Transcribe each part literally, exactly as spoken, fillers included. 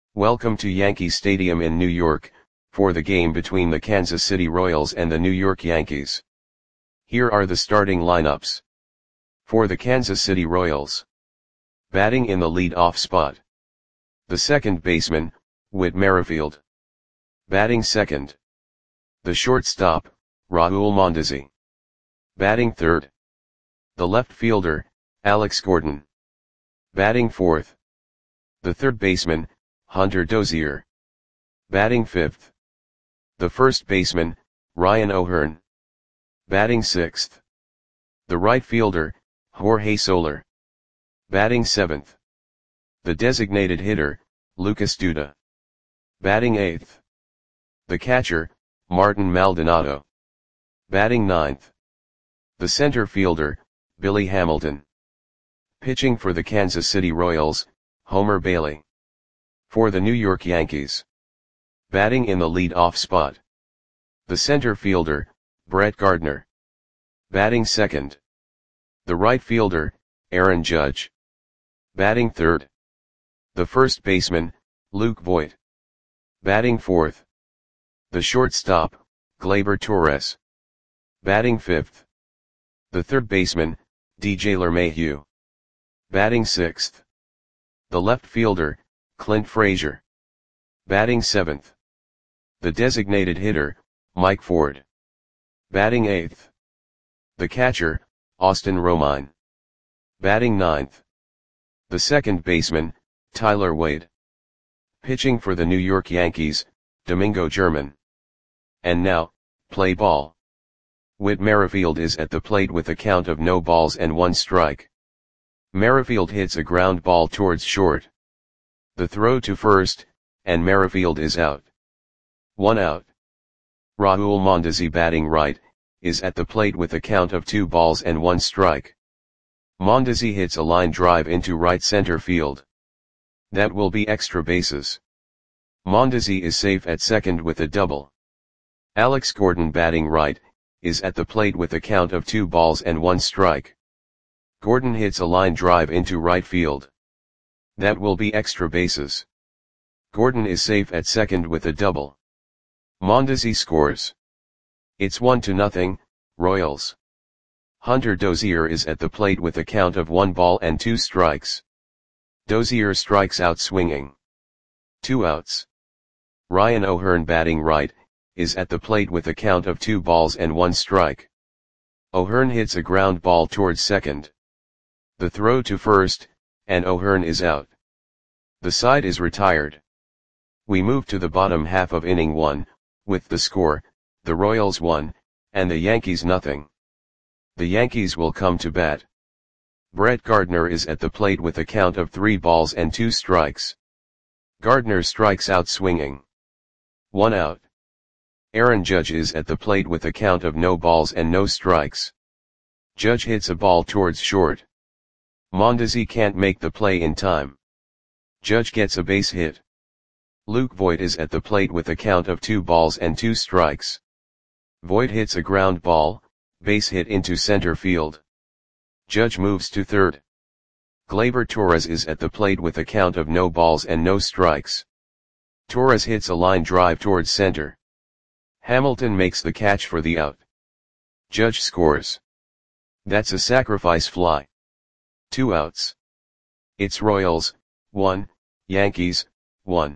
Welcome to Yankee Stadium in New York, for the game between the Kansas City Royals and the New York Yankees. Here are the starting lineups. For the Kansas City Royals. Batting in the lead-off spot. The second baseman, Whit Merrifield. Batting second. The shortstop, Raul Mondesi. Batting third. The left fielder, Alex Gordon. Batting fourth. The third baseman, Hunter Dozier. Batting fifth. The first baseman, Ryan O'Hearn. Batting sixth. The right fielder, Jorge Soler. Batting seventh. The designated hitter, Lucas Duda. Batting eighth. The catcher, Martin Maldonado. Batting ninth. The center fielder, Billy Hamilton. Pitching for the Kansas City Royals, Homer Bailey. For the New York Yankees. Batting in the lead-off spot. The center fielder, Brett Gardner. Batting second. The right fielder, Aaron Judge. Batting third. The first baseman, Luke Voit. Batting fourth. The shortstop, Gleyber Torres. Batting fifth. The third baseman, D J LeMahieu. Batting sixth. The left fielder, Clint Frazier. Batting seventh. The designated hitter, Mike Ford. Batting eighth. The catcher, Austin Romine. Batting ninth. The second baseman, Tyler Wade. Pitching for the New York Yankees, Domingo German. And now, play ball. Whit Merrifield is at the plate with a count of no balls and one strike. Merrifield hits a ground ball towards short. The throw to first, and Merrifield is out. One out. Raul Mondesi, batting right, is at the plate with a count of two balls and one strike. Mondesi hits a line drive into right center field. That will be extra bases. Mondesi is safe at second with a double. Alex Gordon, batting right, is at the plate with a count of two balls and one strike. Gordon hits a line drive into right field. That will be extra bases. Gordon is safe at second with a double. Mondesi scores. It's one to nothing, Royals. Hunter Dozier is at the plate with a count of one ball and two strikes. Dozier strikes out swinging. Two outs. Ryan O'Hearn, batting right, is at the plate with a count of two balls and one strike. O'Hearn hits a ground ball towards second. The throw to first, and O'Hearn is out. The side is retired. We move to the bottom half of inning one, with the score, the Royals one, and the Yankees nothing. The Yankees will come to bat. Brett Gardner is at the plate with a count of three balls and two strikes. Gardner strikes out swinging. One out. Aaron Judge is at the plate with a count of no balls and no strikes. Judge hits a ball towards short. Mondesi can't make the play in time. Judge gets a base hit. Luke Voit is at the plate with a count of two balls and two strikes. Voit hits a ground ball, base hit into center field. Judge moves to third. Gleyber Torres is at the plate with a count of no balls and no strikes. Torres hits a line drive towards center. Hamilton makes the catch for the out. Judge scores. That's a sacrifice fly. Two outs. It's Royals, one, Yankees, one.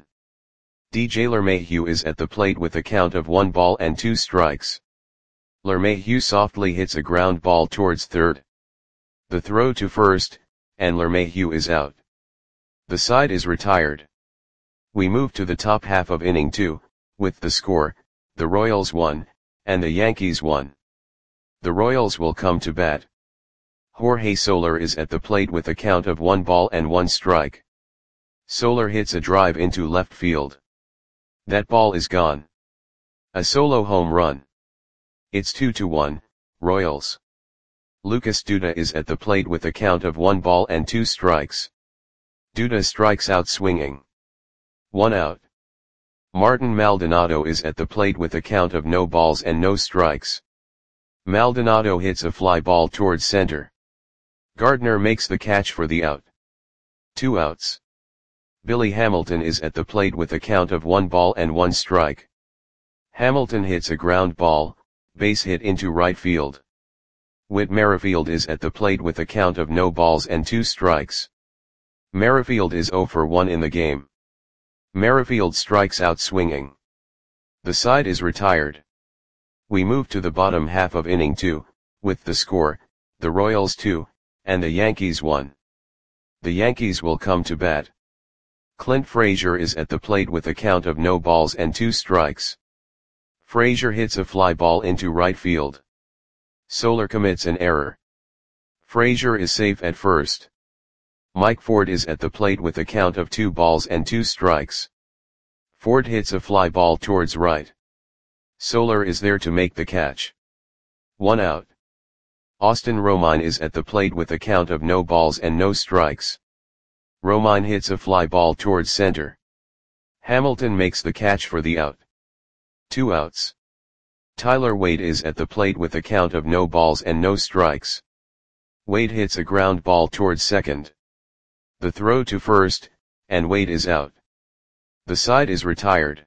D J LeMahieu is at the plate with a count of one ball and two strikes. LeMahieu softly hits a ground ball towards third. The throw to first, and LeMahieu is out. The side is retired. We move to the top half of inning two, with the score, the Royals one, and the Yankees one. The Royals will come to bat. Jorge Soler is at the plate with a count of one ball and one strike. Soler hits a drive into left field. That ball is gone. A solo home run. It's two to one, Royals. Lucas Duda is at the plate with a count of one ball and two strikes. Duda strikes out swinging. One out. Martin Maldonado is at the plate with a count of no balls and no strikes. Maldonado hits a fly ball towards center. Gardner makes the catch for the out. Two outs. Billy Hamilton is at the plate with a count of one ball and one strike. Hamilton hits a ground ball, base hit into right field. Whit Merrifield is at the plate with a count of no balls and two strikes. Merrifield is oh for one in the game. Merrifield strikes out swinging. The side is retired. We move to the bottom half of inning two, with the score, the Royals two, and the Yankees one. The Yankees will come to bat. Clint Frazier is at the plate with a count of no balls and two strikes. Frazier hits a fly ball into right field. Soler commits an error. Frazier is safe at first. Mike Ford is at the plate with a count of two balls and two strikes. Ford hits a fly ball towards right. Soler is there to make the catch. One out. Austin Romine is at the plate with a count of no balls and no strikes. Romine hits a fly ball towards center. Hamilton makes the catch for the out. Two outs. Tyler Wade is at the plate with a count of no balls and no strikes. Wade hits a ground ball towards second. The throw to first, and Wade is out. The side is retired.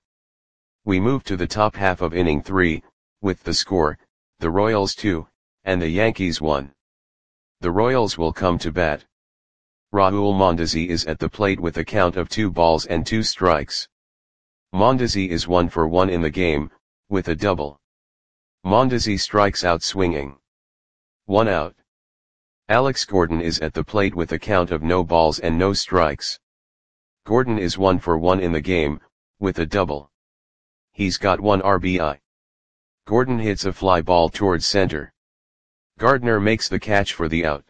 We move to the top half of inning three, with the score, the Royals two, and the Yankees one. The Royals will come to bat. Raul Mondesi is at the plate with a count of two balls and two strikes. Mondesi is one for one in the game, with a double. Mondesi strikes out swinging. One out. Alex Gordon is at the plate with a count of no balls and no strikes. Gordon is one for one in the game, with a double. He's got one R B I. Gordon hits a fly ball towards center. Gardner makes the catch for the out.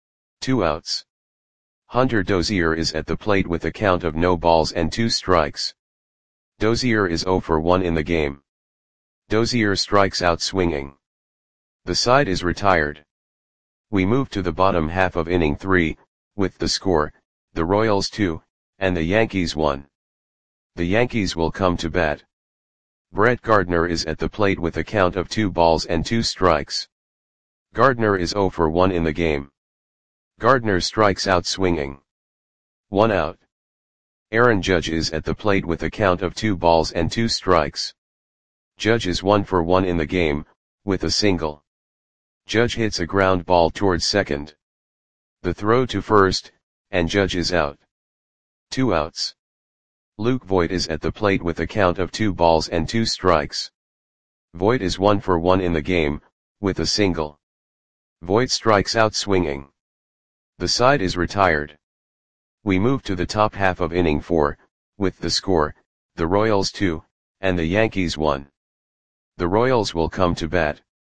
Two outs. Hunter Dozier is at the plate with a count of no balls and two strikes. Dozier is oh for one in the game. Dozier strikes out swinging. The side is retired. We move to the bottom half of inning three, with the score, the Royals two, and the Yankees one. The Yankees will come to bat. Brett Gardner is at the plate with a count of two balls and two strikes. Gardner is oh for one in the game. Gardner strikes out swinging. One out. Aaron Judge is at the plate with a count of two balls and two strikes. Judge is one for one in the game, with a single. Judge hits a ground ball towards second. The throw to first, and Judge is out. Two outs. Luke Voit is at the plate with a count of two balls and two strikes. Voit is one for one in the game, with a single. Voit strikes out swinging. The side is retired. We move to the top half of inning four, with the score, the Royals two, and the Yankees one. The Royals will come to bat.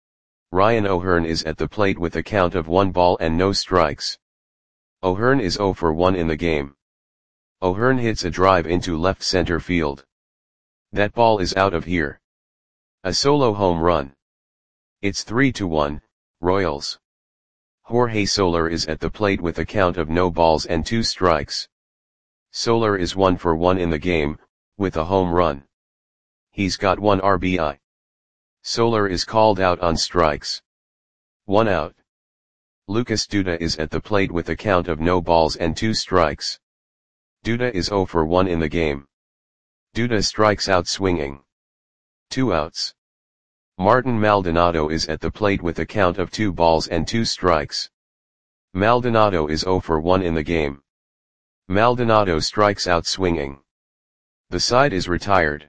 Ryan O'Hearn is at the plate with a count of one ball and no strikes. O'Hearn is oh for one in the game. O'Hearn hits a drive into left center field. That ball is out of here. A solo home run. It's three to one, Royals. Jorge Soler is at the plate with a count of no balls and two strikes. Soler is one for one in the game, with a home run. He's got one R B I. Soler is called out on strikes. One out. Lucas Duda is at the plate with a count of no balls and two strikes. Duda is oh for one in the game. Duda strikes out swinging. Two outs. Martin Maldonado is at the plate with a count of two balls and two strikes. Maldonado is oh for one in the game. Maldonado strikes out swinging. The side is retired.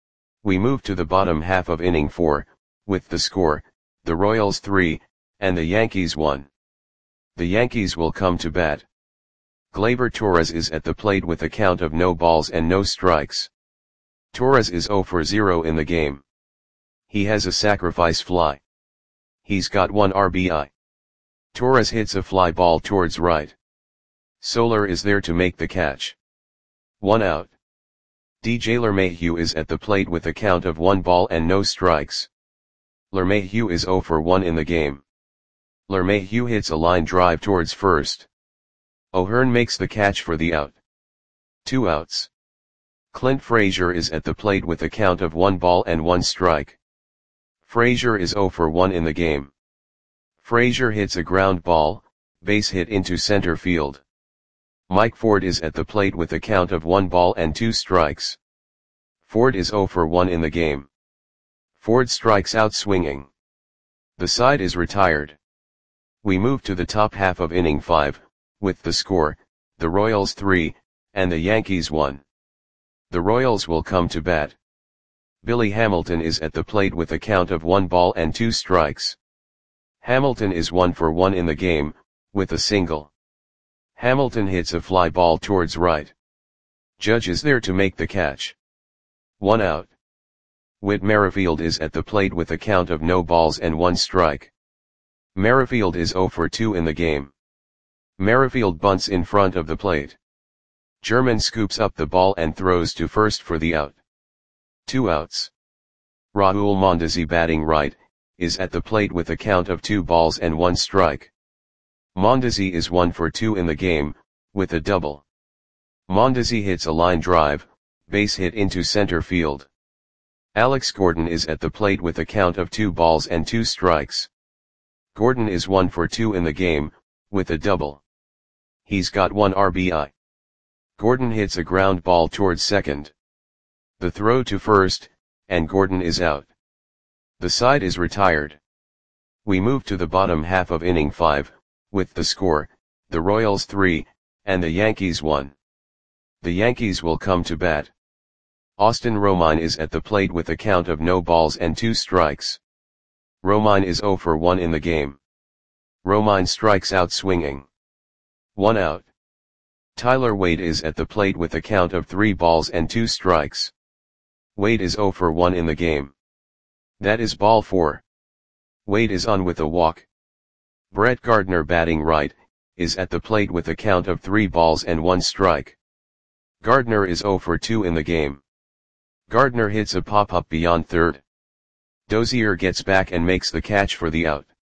We move to the bottom half of inning four, with the score, the Royals three, and the Yankees one. The Yankees will come to bat. Gleyber Torres is at the plate with a count of no balls and no strikes. Torres is oh for zero in the game. He has a sacrifice fly. He's got one R B I. Torres hits a fly ball towards right. Soler is there to make the catch. One out. D J LeMahieu is at the plate with a count of one ball and no strikes. LeMahieu is oh for one in the game. LeMahieu hits a line drive towards first. O'Hearn makes the catch for the out. Two outs. Clint Frazier is at the plate with a count of one ball and one strike. Frazier is oh for one in the game. Frazier hits a ground ball, base hit into center field. Mike Ford is at the plate with a count of one ball and two strikes. Ford is zero for one in the game. Ford strikes out swinging. The side is retired. We move to the top half of inning five, with the score, the Royals three, and the Yankees one. The Royals will come to bat. Billy Hamilton is at the plate with a count of one ball and two strikes. Hamilton is one for one in the game, with a single. Hamilton hits a fly ball towards right. Judge is there to make the catch. One out. Whit Merrifield is at the plate with a count of no balls and one strike. Merrifield is zero for two in the game. Merrifield bunts in front of the plate. German scoops up the ball and throws to first for the out. Two outs. Raul Mondesi, batting right, is at the plate with a count of two balls and one strike. Mondesi is one for two in the game, with a double. Mondesi hits a line drive, base hit into center field. Alex Gordon is at the plate with a count of two balls and two strikes. Gordon is one for two in the game, with a double. He's got one R B I. Gordon hits a ground ball towards second. The throw to first, and Gordon is out. The side is retired. We move to the bottom half of inning five, with the score, the Royals three, and the Yankees one. The Yankees will come to bat. Austin Romine is at the plate with a count of no balls and two strikes. Romine is zero for one in the game. Romine strikes out swinging. One out. Tyler Wade is at the plate with a count of three balls and two strikes. Wade is zero for one in the game. That is ball four. Wade is on with a walk. Brett Gardner, batting right, is at the plate with a count of three balls and one strike. Gardner is zero for two in the game. Gardner hits a pop-up beyond third. Dozier gets back and makes the catch for the out.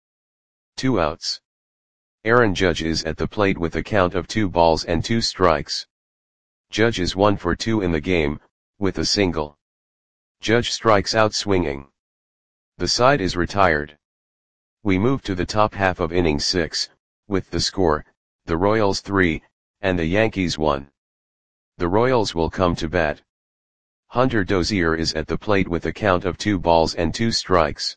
Two outs. Aaron Judge is at the plate with a count of two balls and two strikes. Judge is one for two in the game, with a single. Judge strikes out swinging. The side is retired. We move to the top half of inning six, with the score, the Royals three, and the Yankees one. The Royals will come to bat. Hunter Dozier is at the plate with a count of two balls and two strikes.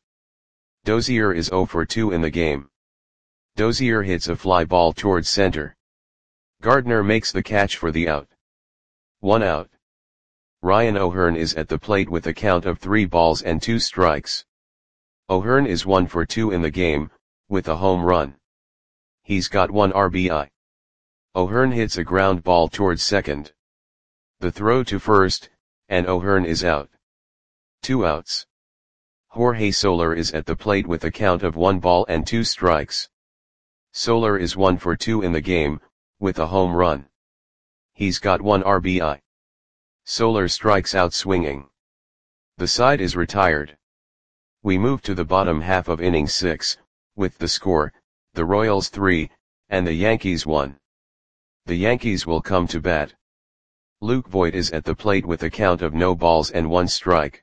Dozier is zero for two in the game. Dozier hits a fly ball towards center. Gardner makes the catch for the out. One out. Ryan O'Hearn is at the plate with a count of three balls and two strikes. O'Hearn is one for two in the game, with a home run. He's got one R B I. O'Hearn hits a ground ball towards second. The throw to first, and O'Hearn is out. Two outs. Jorge Soler is at the plate with a count of one ball and two strikes. Soler is one for two in the game, with a home run. He's got one R B I. Soler strikes out swinging. The side is retired. We move to the bottom half of inning six, with the score, the Royals three, and the Yankees one. The Yankees will come to bat. Luke Voit is at the plate with a count of no balls and one strike.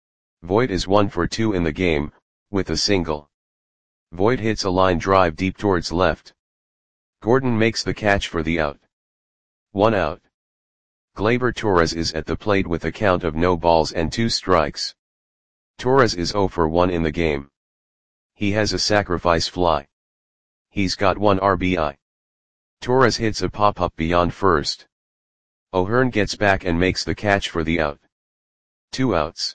Voit is one for two in the game, with a single. Voit hits a line drive deep towards left. Gordon makes the catch for the out. One out. Gleyber Torres is at the plate with a count of no balls and two strikes. Torres is zero for one in the game. He has a sacrifice fly. He's got one R B I. Torres hits a pop-up beyond first. O'Hearn gets back and makes the catch for the out. Two outs.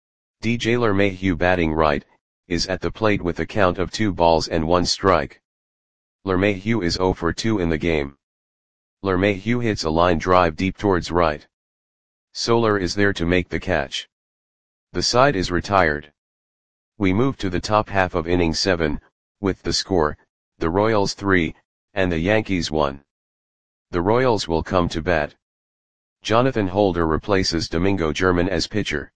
D J LeMahieu, batting right, is at the plate with a count of two balls and one strike. LeMahieu is zero for two in the game. LeMahieu hits a line drive deep towards right. Soler is there to make the catch. The side is retired. We move to the top half of inning seven, with the score, the Royals three, and the Yankees one. The Royals will come to bat. Jonathan Holder replaces Domingo German as pitcher.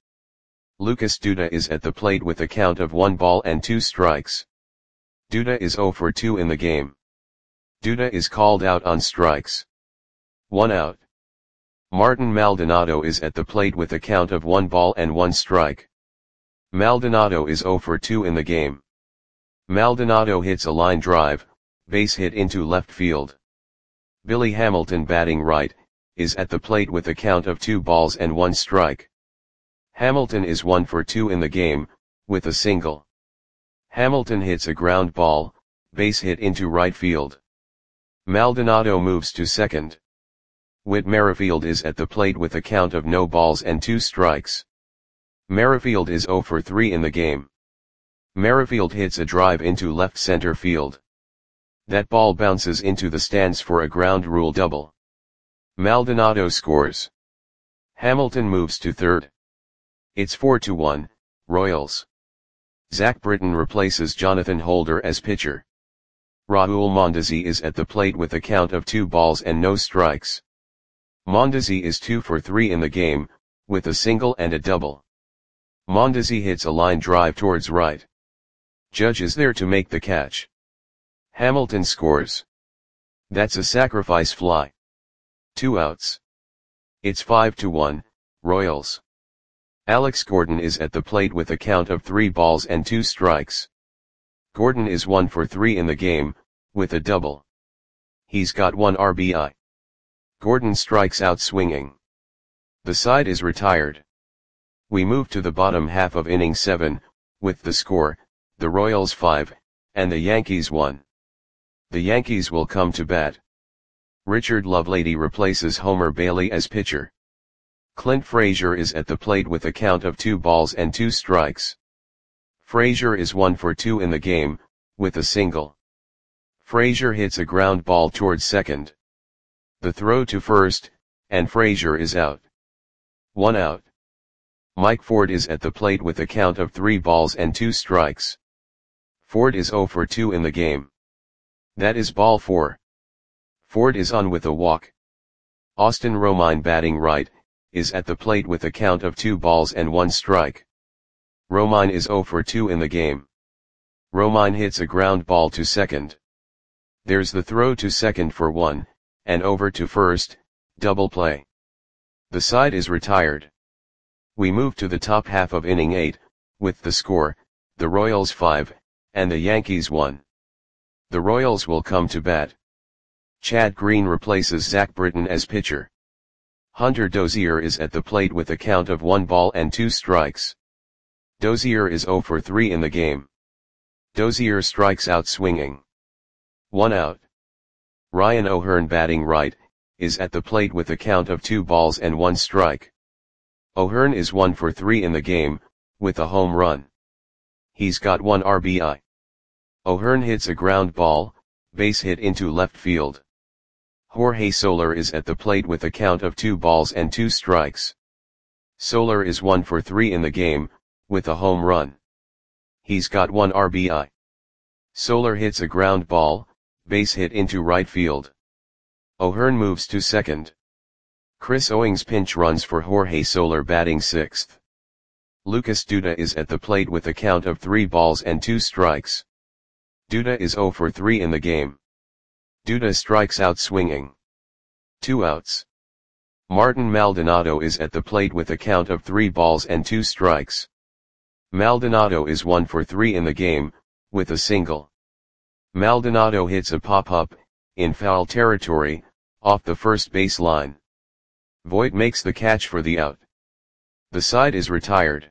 Lucas Duda is at the plate with a count of one ball and two strikes. Duda is zero for two in the game. Duda is called out on strikes. One out. Martin Maldonado is at the plate with a count of one ball and one strike. Maldonado is zero for two in the game. Maldonado hits a line drive, base hit into left field. Billy Hamilton batting right, is at the plate with a count of two balls and one strike. Hamilton is one for two in the game, with a single. Hamilton hits a ground ball, base hit into right field. Maldonado moves to second. Whit Merrifield is at the plate with a count of no balls and two strikes. Merrifield is zero for three in the game. Merrifield hits a drive into left center field. That ball bounces into the stands for a ground rule double. Maldonado scores. Hamilton moves to third. It's four to one, Royals. Zach Britton replaces Jonathan Holder as pitcher. Raul Mondesi is at the plate with a count of two balls and no strikes. Mondesi is two for three in the game, with a single and a double. Mondesi hits a line drive towards right. Judge is there to make the catch. Hamilton scores. That's a sacrifice fly. Two outs. It's five to one, Royals. Alex Gordon is at the plate with a count of three balls and two strikes. Gordon is one for three in the game, with a double. He's got one R B I. Gordon strikes out swinging. The side is retired. We move to the bottom half of inning seven, with the score, the Royals five, and the Yankees one. The Yankees will come to bat. Richard Lovelady replaces Homer Bailey as pitcher. Clint Frazier is at the plate with a count of two balls and two strikes. Frazier is one for two in the game, with a single. Frazier hits a ground ball towards second. The throw to first, and Frazier is out. One out. Mike Ford is at the plate with a count of three balls and two strikes. Ford is zero for two in the game. That is ball four. Ford is on with a walk. Austin Romine batting right, is at the plate with a count of two balls and one strike. Romine is zero for two in the game. Romine hits a ground ball to second. There's the throw to second for one, and over to first, double play. The side is retired. We move to the top half of inning eight, with the score, the Royals five, and the Yankees one. The Royals will come to bat. Chad Green replaces Zach Britton as pitcher. Hunter Dozier is at the plate with a count of one ball and two strikes. Dozier is zero for three in the game. Dozier strikes out swinging. One out. Ryan O'Hearn batting right, is at the plate with a count of two balls and one strike. O'Hearn is one for three in the game, with a home run. He's got one R B I. O'Hearn hits a ground ball, base hit into left field. Jorge Soler is at the plate with a count of two balls and two strikes. Soler is one for three in the game, with a home run. He's got one R B I. Soler hits a ground ball, base hit into right field. O'Hearn moves to second. Chris Owings pinch runs for Jorge Soler batting sixth. Lucas Duda is at the plate with a count of three balls and two strikes. Duda is zero for three in the game. Duda strikes out swinging. Two outs. Martin Maldonado is at the plate with a count of three balls and two strikes. Maldonado is one for three in the game, with a single. Maldonado hits a pop-up, in foul territory, off the first base line. Voit makes the catch for the out. The side is retired.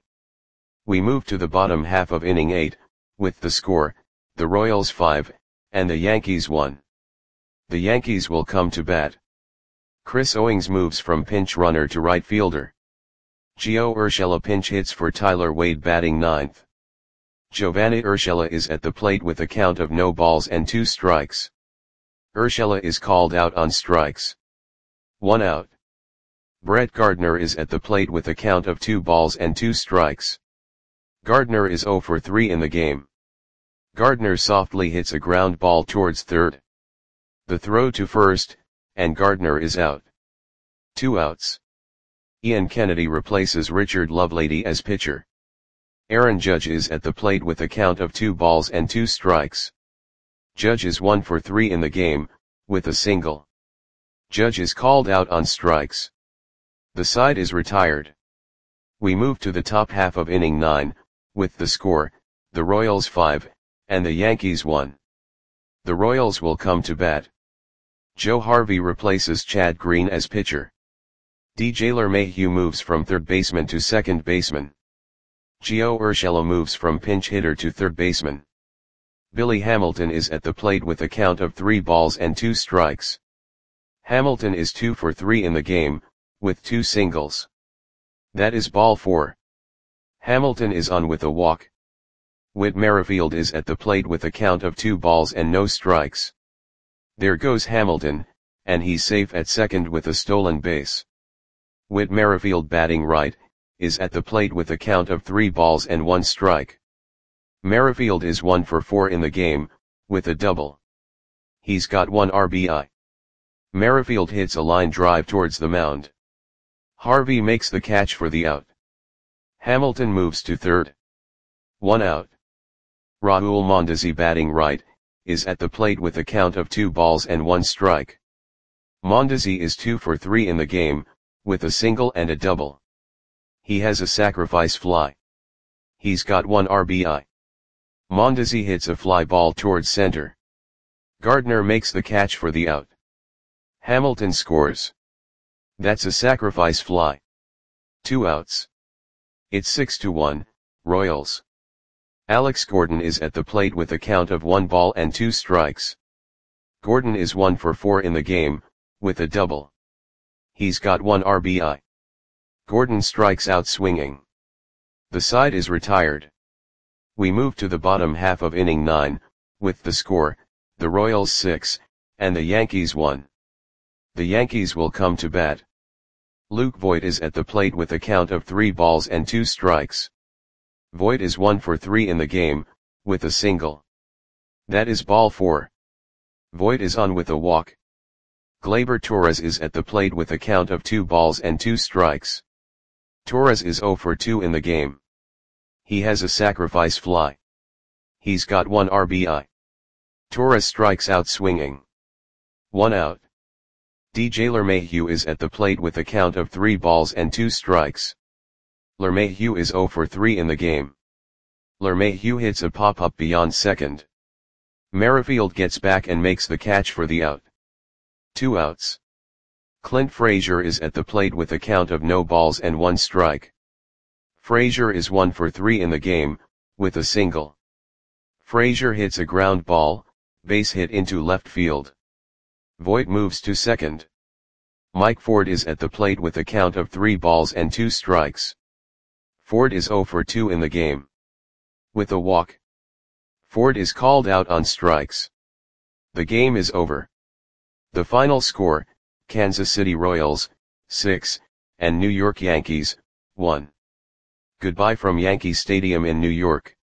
We move to the bottom half of inning eight, with the score, the Royals five, and the Yankees one. The Yankees will come to bat. Chris Owings moves from pinch runner to right fielder. Gio Urshela pinch hits for Tyler Wade batting ninth. Giovanni Urshela is at the plate with a count of no balls and two strikes. Urshela is called out on strikes. One out. Brett Gardner is at the plate with a count of two balls and two strikes. Gardner is zero for three in the game. Gardner softly hits a ground ball towards third. The throw to first, and Gardner is out. Two outs. Ian Kennedy replaces Richard Lovelady as pitcher. Aaron Judge is at the plate with a count of two balls and two strikes. Judge is one for three in the game, with a single. Judge is called out on strikes. The side is retired. We move to the top half of inning nine, with the score, the Royals five, and the Yankees one. The Royals will come to bat. Joe Harvey replaces Chad Green as pitcher. D J LeMahieu moves from third baseman to second baseman. Gio Urshela moves from pinch hitter to third baseman. Billy Hamilton is at the plate with a count of three balls and two strikes. Hamilton is two for three in the game, with two singles. That is ball four. Hamilton is on with a walk. Whit Merrifield is at the plate with a count of two balls and no strikes. There goes Hamilton, and he's safe at second with a stolen base. Whit Merrifield, batting right, is at the plate with a count of three balls and one strike. Merrifield is one for four in the game, with a double. He's got one R B I. Merrifield hits a line drive towards the mound. Harvey makes the catch for the out. Hamilton moves to third. One out. Raul Mondesi, batting right, is at the plate with a count of two balls and one strike. Mondesi is two for three in the game, with a single and a double. He has a sacrifice fly. He's got one R B I. Mondesi hits a fly ball towards center. Gardner makes the catch for the out. Hamilton scores. That's a sacrifice fly. Two outs. It's six to one, Royals. Alex Gordon is at the plate with a count of one ball and two strikes. Gordon is one for four in the game, with a double. He's got one R B I. Gordon strikes out swinging. The side is retired. We move to the bottom half of inning nine, with the score, the Royals six, and the Yankees one. The Yankees will come to bat. Luke Voit is at the plate with a count of three balls and two strikes. Voit is one for three in the game, with a single. That is ball four. Voit is on with a walk. Gleyber Torres is at the plate with a count of two balls and two strikes. Torres is zero for two in the game. He has a sacrifice fly. He's got one R B I. Torres strikes out swinging. One out. D J LeMahieu is at the plate with a count of three balls and two strikes. LeMahieu is zero for three in the game. LeMahieu hits a pop-up beyond second. Merrifield gets back and makes the catch for the out. Two outs. Clint Frazier is at the plate with a count of no balls and one strike. Frazier is one for three in the game, with a single. Frazier hits a ground ball, base hit into left field. Voit moves to second. Mike Ford is at the plate with a count of three balls and two strikes. Ford is zero for two in the game. With a walk. Ford is called out on strikes. The game is over. The final score, Kansas City Royals, six, and New York Yankees, one. Goodbye from Yankee Stadium in New York.